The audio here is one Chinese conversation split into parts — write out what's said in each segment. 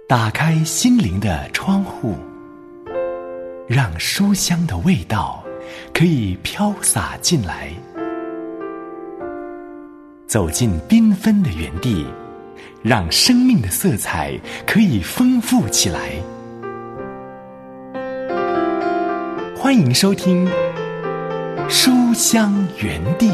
打开心灵的窗户，让书香的味道可以飘洒进来。走进缤纷的园地，让生命的色彩可以丰富起来。欢迎收听书香园地。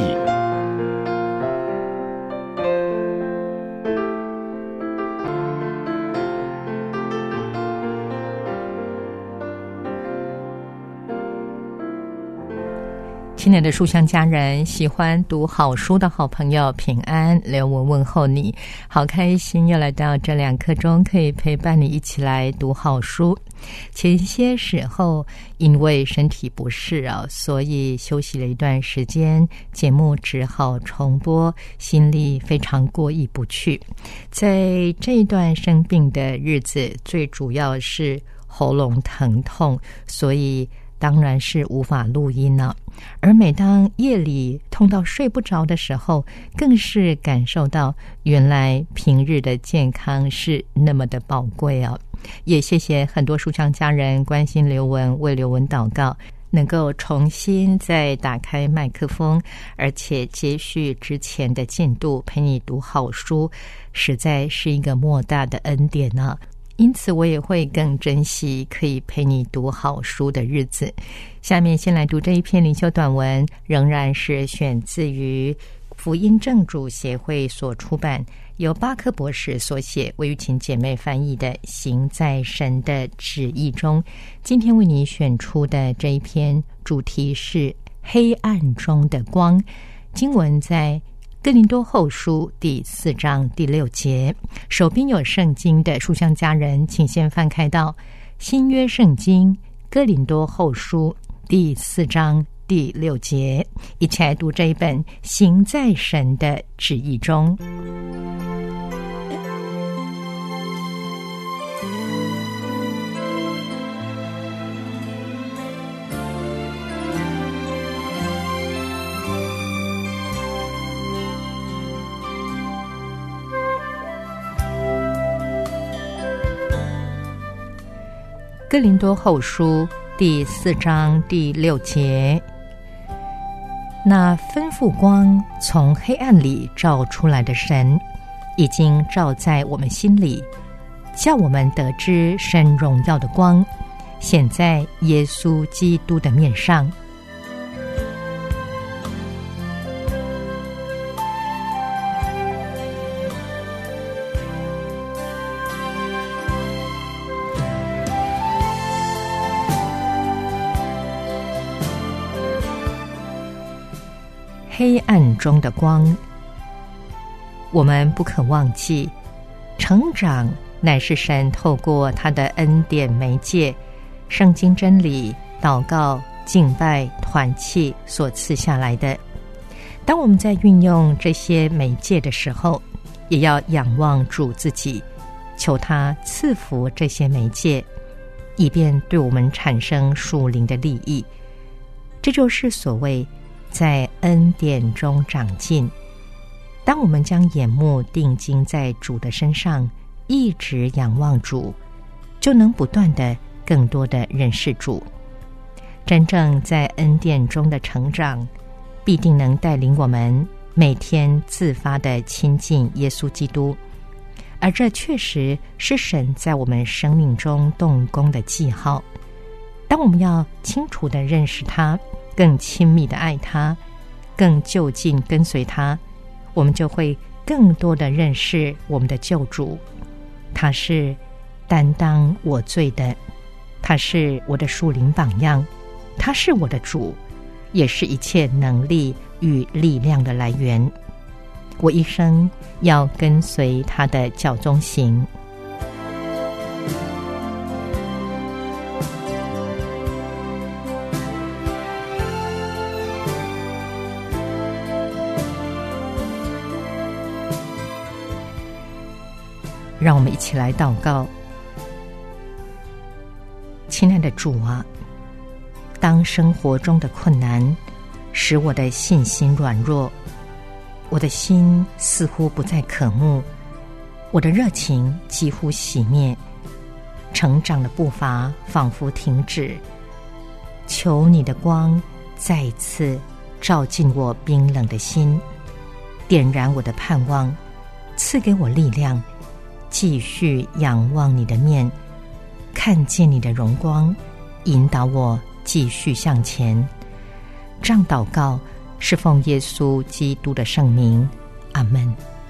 亲爱的书香家人，喜欢读好书的好朋友，平安，刘文问候你。好开心又来到这2刻钟，可以陪伴你一起来读好书。前些时候因为身体不适所以休息了一段时间，节目只好重播，心里非常过意不去。在这一段生病的日子，最主要是喉咙疼痛，所以当然是无法录音了。而每当夜里痛到睡不着的时候，更是感受到原来平日的健康是那么的宝贵也谢谢很多书香家人关心刘文，为刘文祷告，能够重新再打开麦克风，而且接续之前的进度，陪你读好书，实在是一个莫大的恩典因此我也会更珍惜可以陪你读好书的日子。下面先来读这一篇灵修短文，仍然是选自于福音正主协会所出版，由巴克博士所写，魏玉琴姐妹翻译的《行在神的旨意中》。今天为你选出的这一篇主题是黑暗中的光，经文在哥林多后书第4章第6节。手边有圣经的书香家人，请先翻开到新约圣经哥林多后书第4章第6节，一起来读这一本《行在神的旨意中》。哥林多后书第4章第6节，那吩咐光从黑暗里照出来的神，已经照在我们心里，叫我们得知神荣耀的光显在耶稣基督的面上。黑暗中的光，我们不可忘记，成长乃是神透过他的恩典媒介，圣经真理、祷告、敬拜、团契所赐下来的。当我们在运用这些媒介的时候，也要仰望主自己，求他赐福这些媒介，以便对我们产生属灵的利益。这就是所谓在恩典中长进。当我们将眼目定睛在主的身上，一直仰望主，就能不断的更多的认识主。真正在恩典中的成长，必定能带领我们每天自发的亲近耶稣基督，而这确实是神在我们生命中动工的记号。当我们要清楚的认识他，更亲密的爱他，更就近跟随他，我们就会更多的认识我们的救主。他是担当我罪的，他是我的属灵榜样，他是我的主，也是一切能力与力量的来源。我一生要跟随他的脚踪行。让我们一起来祷告。亲爱的主啊，当生活中的困难使我的信心软弱，我的心似乎不再渴慕，我的热情几乎熄灭， 成长的步伐仿佛停止。求你的光再一次照进我冰冷的心，点燃我的盼望，赐给我力量，继续仰望你的面，看见你的荣光，引导我继续向前。这样祷告是奉耶稣基督的圣名，阿们。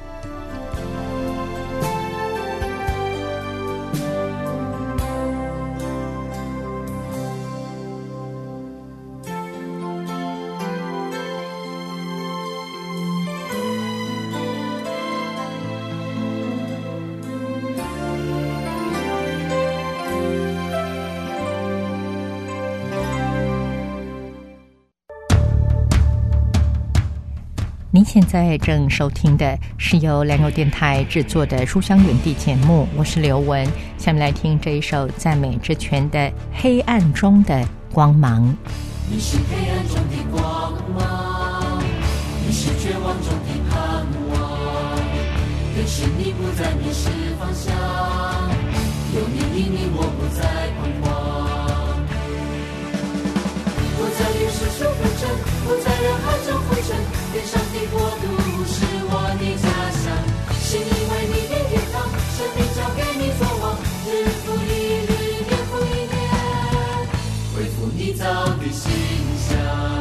您现在正收听的是由良友电台制作的书香园地节目，我是刘文。下面来听这一首赞美之泉的黑暗中的光芒。 你是黑暗中的光芒，你是绝望中的盼望，更是你不再迷失方向，有你引领我不再彷徨，不再与世俗纷争，不在人海中浮沉，天上的国度是我的家乡，是因为你的天堂，生命交给你作王，日复一日，年复一年，恢复你造的形象。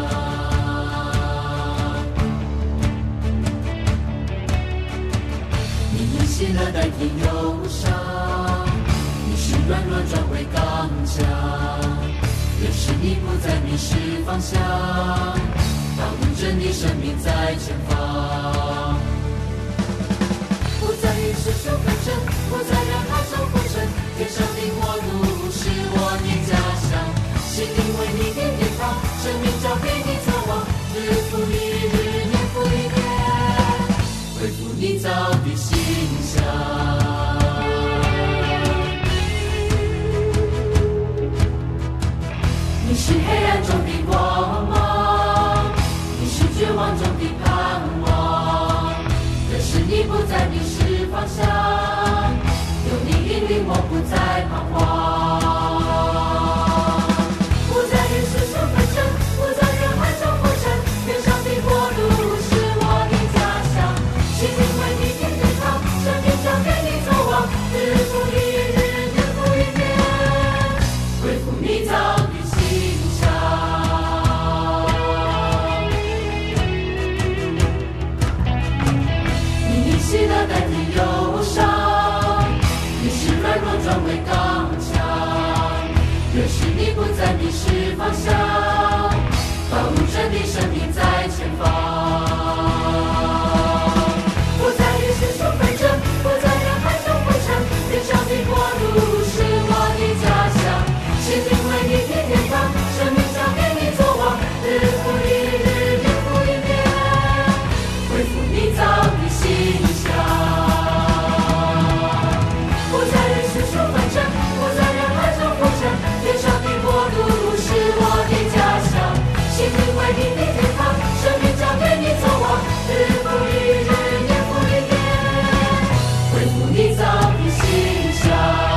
你以喜乐代替忧伤，你是软弱转为刚强，也是你不再迷失方向，道路真理生命在前方，不再与世俗纷争，不在人海中浮沉，天上的国度是我的家乡，是因为你的天堂，生命交给你作王，日复一日，年复一年，恢复你造的形象。你是黑暗中的光芒，你是绝望中的盼望，可是你不再迷失方向，有你引领我不再彷徨，不再与世俗纷争，不在人海中浮沉，天上的国度是我的家乡，是因为你的天堂，生命交给你作王，日复一日，年复一年，恢复你造的形象。你以喜乐代替忧伤，你是软弱转为刚强，越是你不再迷失方向，道路真理生命在前方，不再与世俗纷争，不在人海中浮沉，天上的国度是我的家乡，是因为你的天堂，生命交给你作王，日复一日，年复一年，恢复你造的形象，不再与世俗纷争，不在人海中浮沉，天上的国度是我的家乡，是因为你的天堂，生命交给你作王，日复一日，年复一年，恢复你造的形象。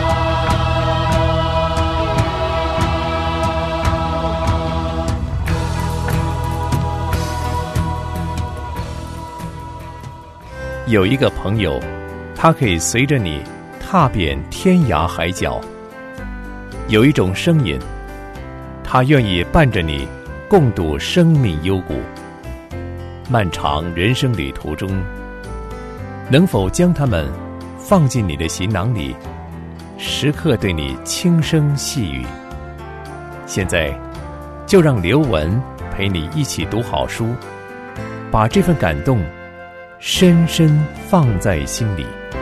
有一个朋友，他可以随着你踏遍天涯海角；有一种声音，他愿意伴着你共度生命幽谷。漫长人生旅途中，能否将它们放进你的行囊里，时刻对你轻声细语？现在，就让刘文陪你一起读好书，把这份感动深深放在心里。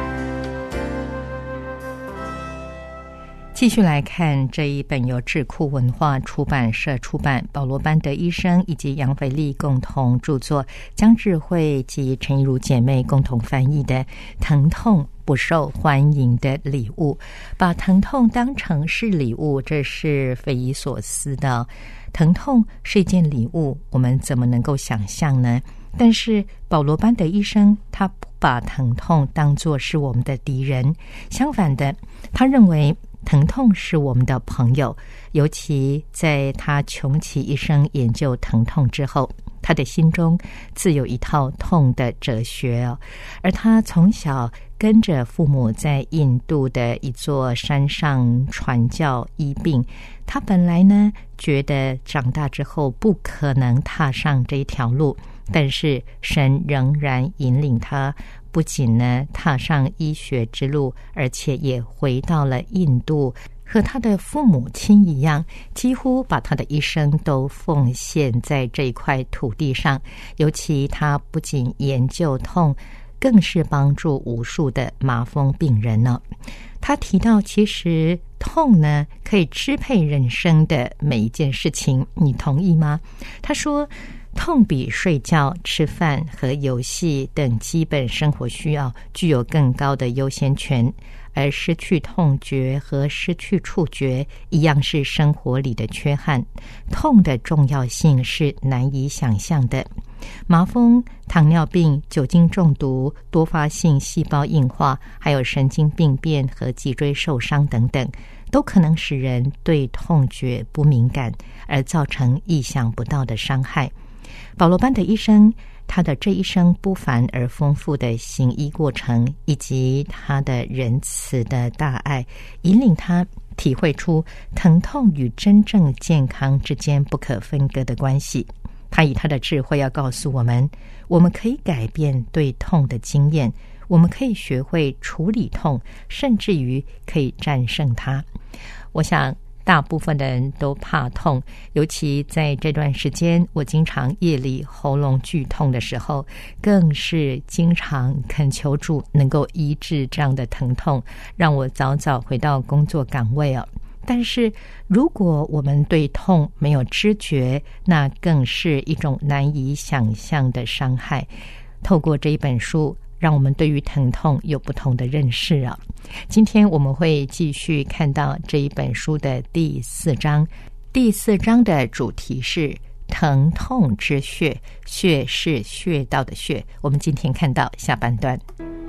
继续来看这一本由智库文化出版社出版，保罗班德医生以及杨斐丽共同著作，江智慧及陈怡如姐妹共同翻译的《疼痛不受欢迎的礼物》。把疼痛当成是礼物，这是匪夷所思的。疼痛是一件礼物，我们怎么能够想象呢？但是保罗班德医生他不把疼痛当作是我们的敌人，相反的，他认为疼痛是我们的朋友，尤其在他穷其一生研究疼痛之后，他的心中自有一套痛的哲学哦。而他从小跟着父母在印度的一座山上传教医病，他本来呢觉得长大之后不可能踏上这一条路，但是神仍然引领他，不仅呢踏上医学之路，而且也回到了印度，和他的父母亲一样，几乎把他的一生都奉献在这块土地上。尤其他不仅研究痛，更是帮助无数的麻风病人呢。他提到，其实痛呢可以支配人生的每一件事情，你同意吗？他说，痛比睡觉、吃饭和游戏等基本生活需要具有更高的优先权，而失去痛觉和失去触觉一样是生活里的缺憾。痛的重要性是难以想象的。麻风、糖尿病、酒精中毒、多发性细胞硬化，还有神经病变和脊椎受伤等等，都可能使人对痛觉不敏感，而造成意想不到的伤害。保罗班的医生，他的这一生不凡而丰富的行医过程，以及他的仁慈的大爱，引领他体会出疼痛与真正健康之间不可分割的关系。他以他的智慧要告诉我们，我们可以改变对痛的经验，我们可以学会处理痛，甚至于可以战胜它。我想大部分的人都怕痛，尤其在这段时间，我经常夜里喉咙剧痛的时候，更是经常恳求主能够医治这样的疼痛，让我早早回到工作岗位哦。但是如果我们对痛没有知觉，那更是一种难以想象的伤害。透过这一本书，让我们对于疼痛有不同的认识啊。今天我们会继续看到这一本书的第4章。第4章的主题是疼痛之穴，穴是穴道的穴。我们今天看到下半段。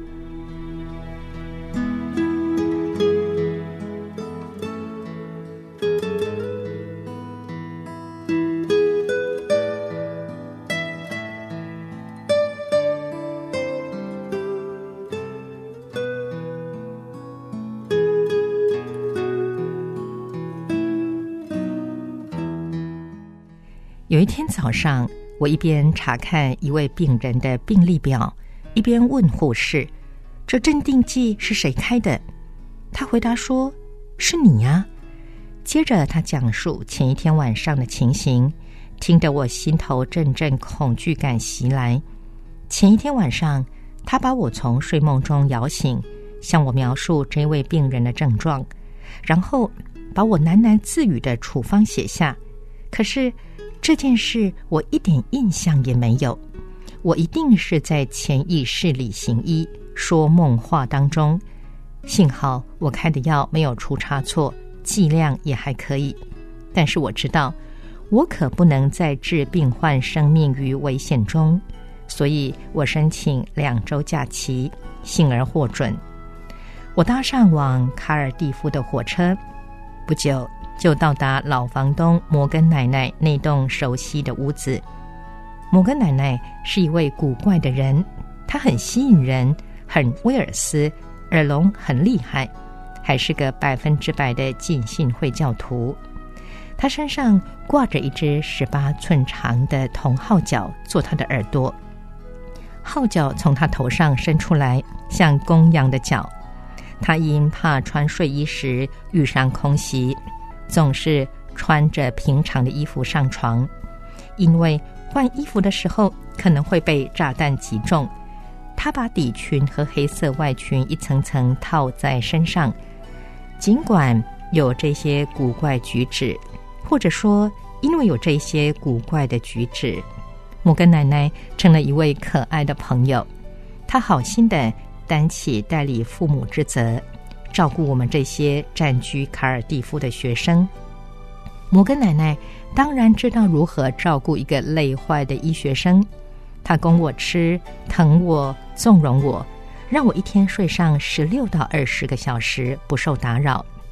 有一天早上，我一边查看一位病人的病历表，一边问护士，这镇定剂是谁开的？他回答说，是你呀。接着他讲述前一天晚上的情形，听得我心头阵阵恐惧感袭来。前一天晚上，他把我从睡梦中摇醒，向我描述这位病人的症状，然后把我喃喃自语的处方写下。可是这件事我一点印象也没有，我一定是在潜意识里行医，说梦话当中。幸好我开的药没有出差错，剂量也还可以。但是我知道，我可不能再置病患生命于危险中，所以我申请2周假期，幸而获准。我搭上往卡尔蒂夫的火车，不久就到达老房东摩根奶奶那栋熟悉的屋子。摩根奶奶是一位古怪的人，她很吸引人，很威尔斯，耳聋很厉害，还是个100%的浸信会教徒。她身上挂着一只18寸长的铜号角做她的耳朵，号角从她头上伸出来，像公羊的角。她因怕穿睡衣时遇上空袭，总是穿着平常的衣服上床，因为换衣服的时候可能会被炸弹击中。他把底裙和黑色外裙一层层套在身上。尽管有这些古怪举止，或者说因为有这些古怪的举止，摩根奶奶成了一位可爱的朋友。她好心地担起代理父母之责，照顾我们这些暂居卡尔蒂夫的学生。摩根奶奶当然知道如何照顾一个累坏的医学生，她供我吃，疼我，纵容我，让我一天睡上16到20个小时，不受打扰。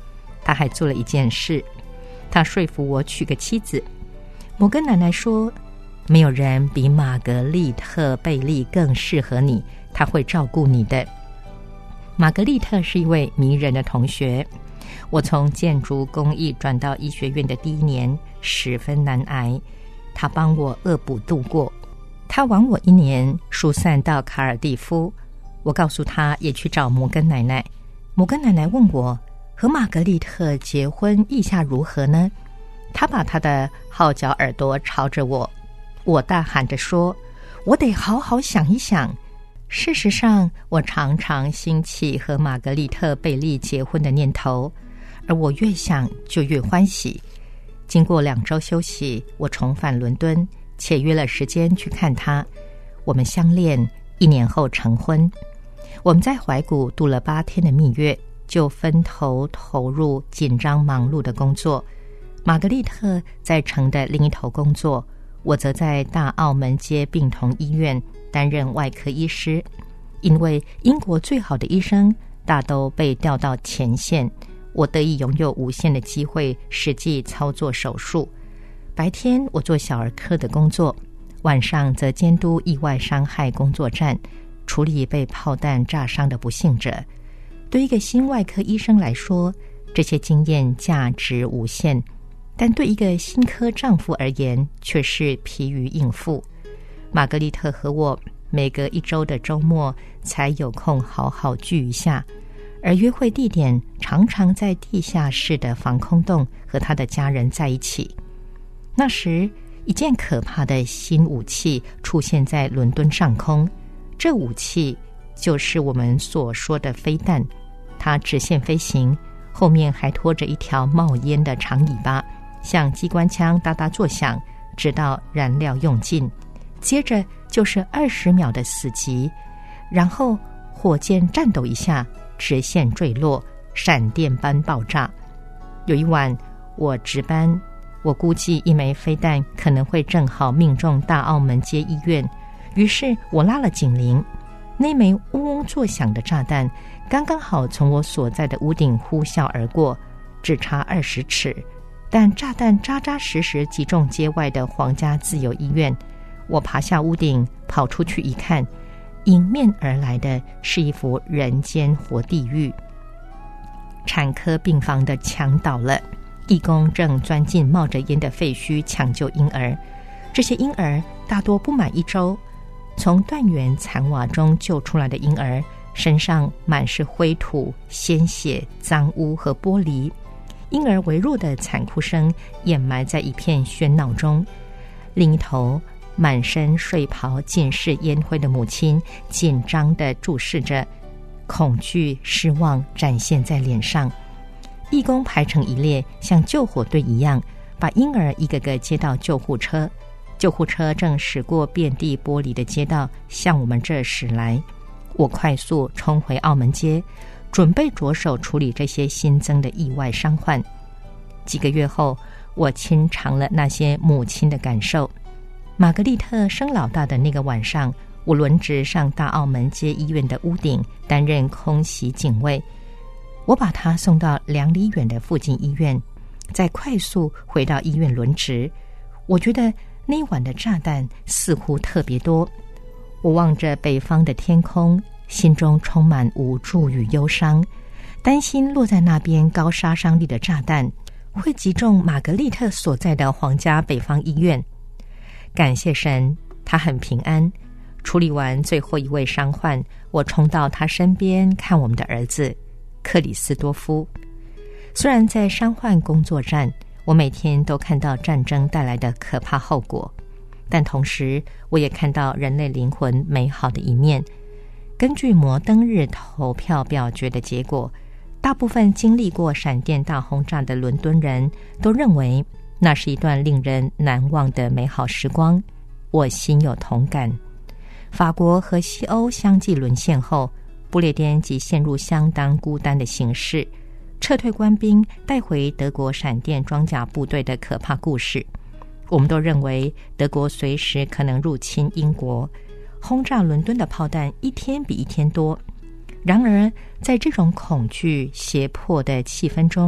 他还做了一件事，他说服我娶个妻子。摩根奶奶说，没有人比玛格丽特·贝利更适合你，他会照顾你的。玛格丽特是一位迷人的同学，我从建筑工艺转到医学院的第一年十分难挨，他帮我恶补度过。他晚我1年疏散到卡尔蒂夫，我告诉他也去找摩根奶奶。摩根奶奶问我，和玛格丽特结婚意下如何呢？他把他的号角耳朵朝着我，我大喊着说，我得好好想一想。事实上，我常常兴起和玛格丽特·贝利结婚的念头，而我越想就越欢喜。经过2周休息，我重返伦敦，且约了时间去看他。我们相恋1年后成婚。我们在怀古度了8天的蜜月，就分头投入紧张忙碌的工作。玛格丽特在城的另一头工作，我则在大澳门街病童医院担任外科医师。因为英国最好的医生大都被调到前线，我得以拥有无限的机会实际操作手术。白天我做小儿科的工作，晚上则监督意外伤害工作站，处理被炮弹炸伤的不幸者。对一个新外科医生来说，这些经验价值无限，但对一个新科丈夫而言却是疲于应付。玛格丽特和我每隔1周的周末才有空好好聚一下，而约会地点常常在地下室的防空洞和他的家人在一起。那时，一件可怕的新武器出现在伦敦上空，这武器就是我们所说的飞弹。它直线飞行，后面还拖着一条冒烟的长尾巴，像机关枪哒哒作响，直到燃料用尽。接着就是20秒的死寂，然后火箭颤抖一下，直线坠落，闪电般爆炸。有一晚我值班，我估计一枚飞弹可能会正好命中大澳门街医院，于是我拉了警铃。那枚嗡嗡作响的炸弹刚刚好从我所在的屋顶呼啸而过，只差20尺，但炸弹扎扎实实击中街外的皇家自由医院。我爬下屋顶，跑出去一看，迎面而来的是一幅人间活地狱。产科病房的墙倒了，义工正钻进冒着烟的废墟抢救婴儿。这些婴儿大多不满1周，从断垣残瓦中救出来的婴儿身上满是灰土、鲜血、脏污和玻璃，婴儿微弱的惨哭声掩埋在一片喧闹中。另一头，满身睡袍尽是烟灰的母亲紧张地注视着，恐惧失望展现在脸上。义工排成一列，像救火队一样，把婴儿一个个接到救护车。救护车正驶过遍地玻璃的街道，向我们这驶来。我快速冲回澳门街，准备着手处理这些新增的意外伤患。几个月后，我亲尝了那些母亲的感受。玛格丽特生老大的那个晚上，我轮值上大澳门街医院的屋顶，担任空袭警卫。我把她送到2里远的附近医院，再快速回到医院轮值。我觉得那晚的炸弹似乎特别多。我望着北方的天空，心中充满无助与忧伤，担心落在那边高杀伤力的炸弹会击中玛格丽特所在的皇家北方医院。感谢神，他很平安。处理完最后一位伤患，我冲到他身边看我们的儿子克里斯多夫。虽然在伤患工作站，我每天都看到战争带来的可怕后果，但同时我也看到人类灵魂美好的一面。根据摩登日投票表决的结果，大部分经历过闪电大轰炸的伦敦人都认为那是一段令人难忘的美好时光，我心有同感。法国和西欧相继沦陷后，不列颠即陷入相当孤单的形势。撤退官兵带回德国闪电装甲部队的可怕故事，我们都认为德国随时可能入侵英国，轰炸伦敦的炮弹一天比一天多。然而在这种恐惧胁迫的气氛中，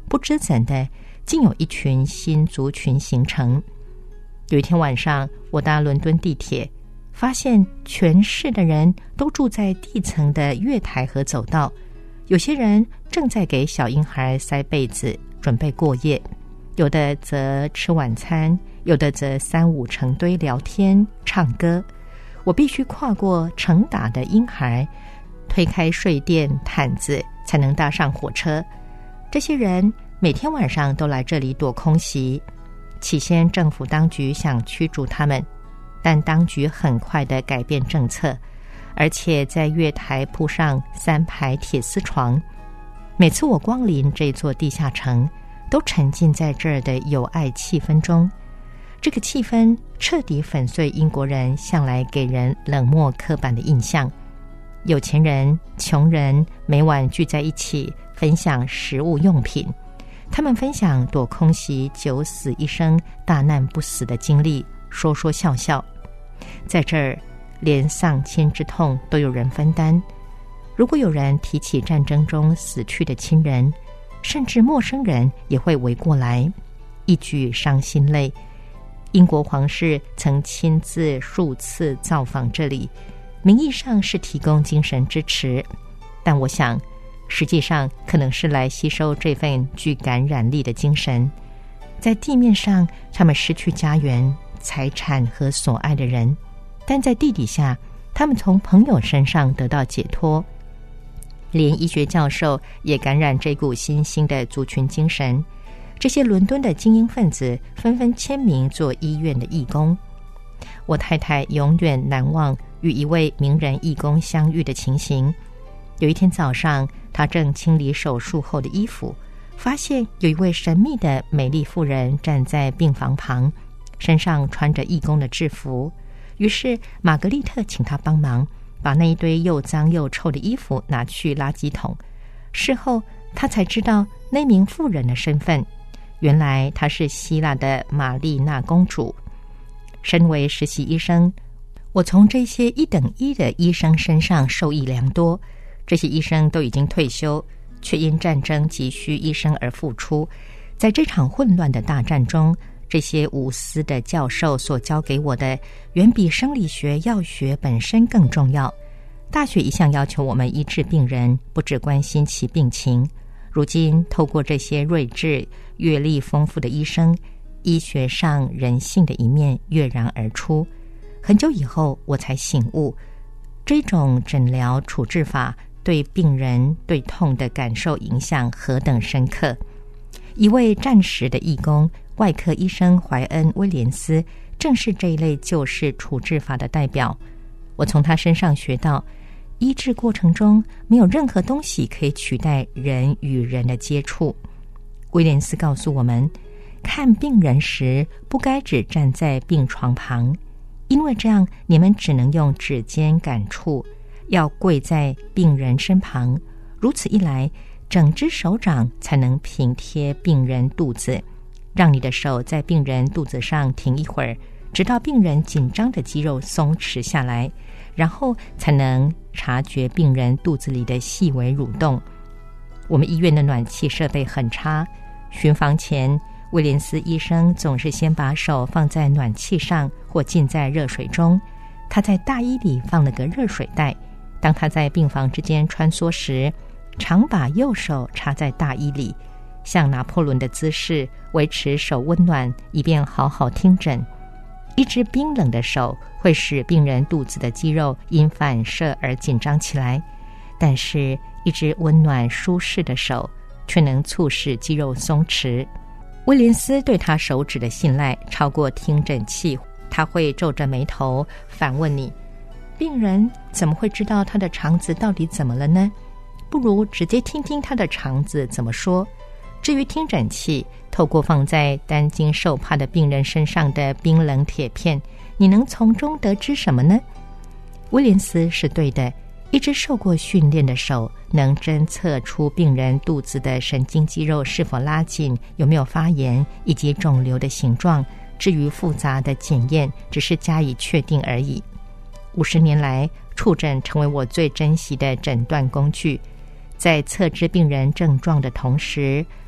不知怎的，竟有一群新族群形成。有一天晚上，我搭伦敦地铁，发现全市的人都住在地层的月台和走道，有些人正在给小婴孩塞被子，准备过夜，有的则吃晚餐，有的则三五成堆聊天唱歌。我必须跨过成打的婴孩，推开睡垫毯子，才能搭上火车。这些人每天晚上都来这里躲空袭。起先政府当局想驱逐他们，但当局很快地改变政策，而且在月台铺上3排铁丝床。每次我光临这座地下城，都沉浸在这儿的友爱气氛中。这个气氛彻底粉碎英国人向来给人冷漠刻板的印象。有钱人、穷人每晚聚在一起，分享食物用品。他们分享躲空袭九死一生、大难不死的经历，说说笑笑。在这儿，连丧亲之痛都有人分担。如果有人提起战争中死去的亲人，甚至陌生人也会围过来，一举伤心泪。英国皇室曾亲自数次造访这里，名义上是提供精神支持，但我想实际上可能是来吸收这份具感染力的精神。在地面上，他们失去家园、财产和所爱的人，但在地底下，他们从朋友身上得到解脱。连医学教授也感染这股新兴的族群精神。这些伦敦的精英分子纷纷签名做医院的义工。我太太永远难忘与一位名人义工相遇的情形。有一天早上，她正清理手术后的衣服，发现有一位神秘的美丽妇人站在病房旁，身上穿着义工的制服。于是玛格丽特请她帮忙，把那一堆又脏又臭的衣服拿去垃圾桶。事后她才知道那名妇人的身份，原来她是希腊的玛丽娜公主。身为实习医生，我从这些1等1的医生身上受益良多。这些医生都已经退休，却因战争急需医生而付出。在这场混乱的大战中，这些无私的教授所教给我的，远比生理学、药学本身更重要。大学一向要求我们医治病人，不只关心其病情。如今透过这些睿智、阅历丰富的医生，医学上人性的一面跃然而出。很久以后，我才醒悟，这种诊疗处置法对病人对痛的感受影响何等深刻。一位战时的义工，外科医生怀恩·威廉斯，正是这一类救世处置法的代表。我从他身上学到，医治过程中没有任何东西可以取代人与人的接触。威廉斯告诉我们，看病人时不该只站在病床旁，因为这样你们只能用指尖感触，要跪在病人身旁，如此一来，整只手掌才能平贴病人肚子，让你的手在病人肚子上停一会儿，直到病人紧张的肌肉松弛下来，然后才能察觉病人肚子里的细微蠕动。我们医院的暖气设备很差，巡房前，威廉斯医生总是先把手放在暖气上或浸在热水中。他在大衣里放了个热水袋，当他在病房之间穿梭时，常把右手插在大衣里，像拿破仑的姿势，维持手温暖，以便好好听诊。一只冰冷的手会使病人肚子的肌肉因反射而紧张起来，但是一只温暖舒适的手却能促使肌肉松弛。威廉斯对他手指的信赖超过听诊器，他会皱着眉头反问你，病人怎么会知道他的肠子到底怎么了呢？不如直接听听他的肠子怎么说。至于听诊器，透过放在担惊受怕的病人身上的冰冷铁片，你能从中得知什么呢？威廉斯是对的，一只受过训练的手能侦测出病人肚子的神经肌肉是否拉紧，有没有发炎，以及肿瘤的形状。至于复杂的检验，只是加以确定而已。50年来，触诊成为我最珍惜的诊断工具。在测知病人症状的同时，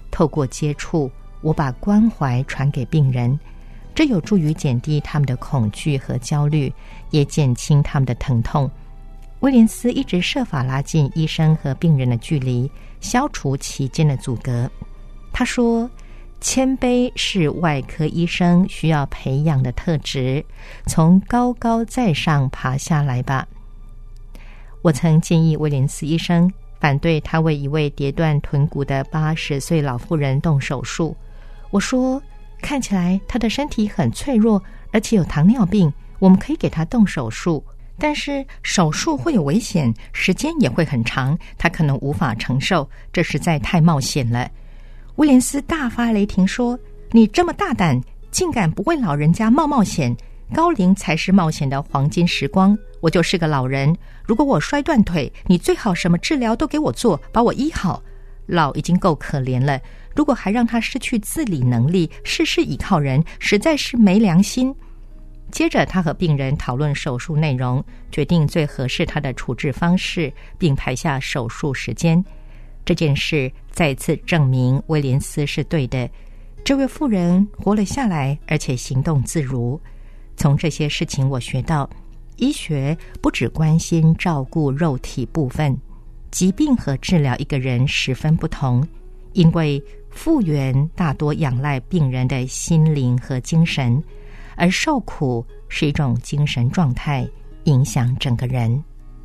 透过接触，我把关怀传给病人，这有助于减低他们的恐惧和焦虑，也减轻他们的疼痛。威廉斯一直设法拉近医生和病人的距离，消除其间的阻隔。他说，谦卑是外科医生需要培养的特质，从高高在上爬下来吧。我曾建议威廉斯医生反对他为一位跌断臀骨的80岁老妇人动手术。我说，看起来他的身体很脆弱，而且有糖尿病，我们可以给他动手术，但是手术会有危险，时间也会很长，他可能无法承受，这实在太冒险了。威廉斯大发雷霆说，你这么大胆，竟敢不为老人家冒险，高龄才是冒险的黄金时光，我就是个老人，如果我摔断腿，你最好什么治疗都给我做，把我医好。老已经够可怜了，如果还让他失去自理能力，事事倚靠人，实在是没良心。接着他和病人讨论手术内容，决定最合适他的处置方式，并排下手术时间。这件事再次证明威廉斯是对的，这位妇人活了下来，而且行动自如。从这些事情我学到，医学不只关心照顾肉体部分，疾病和治疗一个人十分不同，因为复原大多仰赖病人的心灵和精神，而受苦是一种精神状态，影响整个人。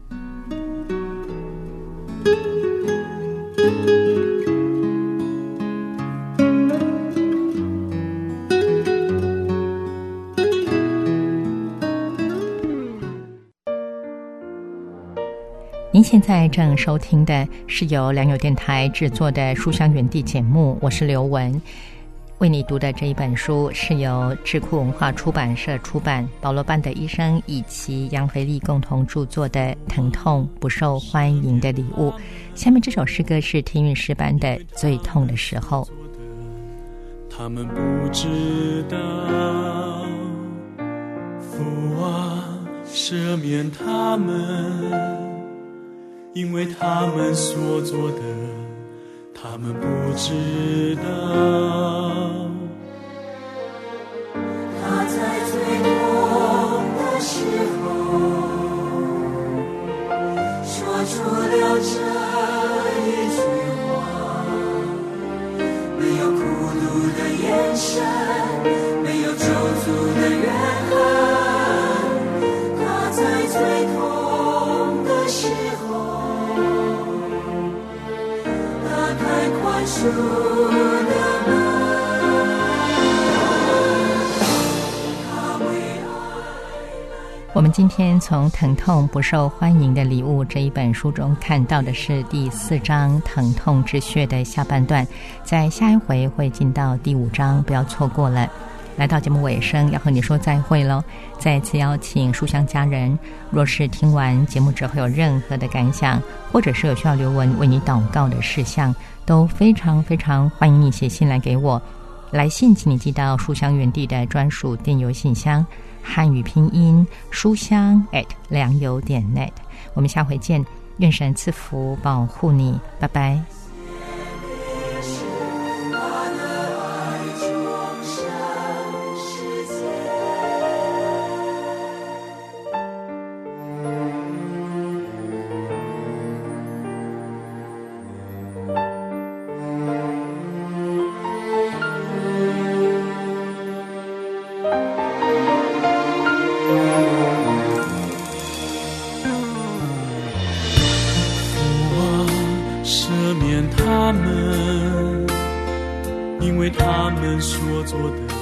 您现在正收听的是由良友电台制作的书香园地节目，我是刘文。为你读的这一本书是由智库文化出版社出版，保罗班德医生以及杨培丽共同著作的《疼痛不受欢迎的礼物》。下面这首诗歌是天韵诗班的《最痛的时候》。 他们不知道，父啊，赦免他们，因为他们所做的，他们不知道。 他在最痛的时候，说出了这一句话，没有孤独的眼神，没有咒诅的怨恨。他在最痛的时候，打开宽恕的门。 我们今天从《疼痛不受欢迎的礼物》这一本书中看到的是第4章疼痛之穴的下半段，在下一回会进到第5章，不要错过了。来到节目尾声，要和你说再会咯。再次邀请书香家人，若是听完节目之后有任何的感想，或者是有需要刘文为你祷告的事项，都非常非常欢迎你写信来给我。来信请你寄到书香园地的专属电邮信箱，汉语拼音书香良友.net。 我们下回见，愿神赐福保护你，拜拜。 赦免他们，因为他们所做的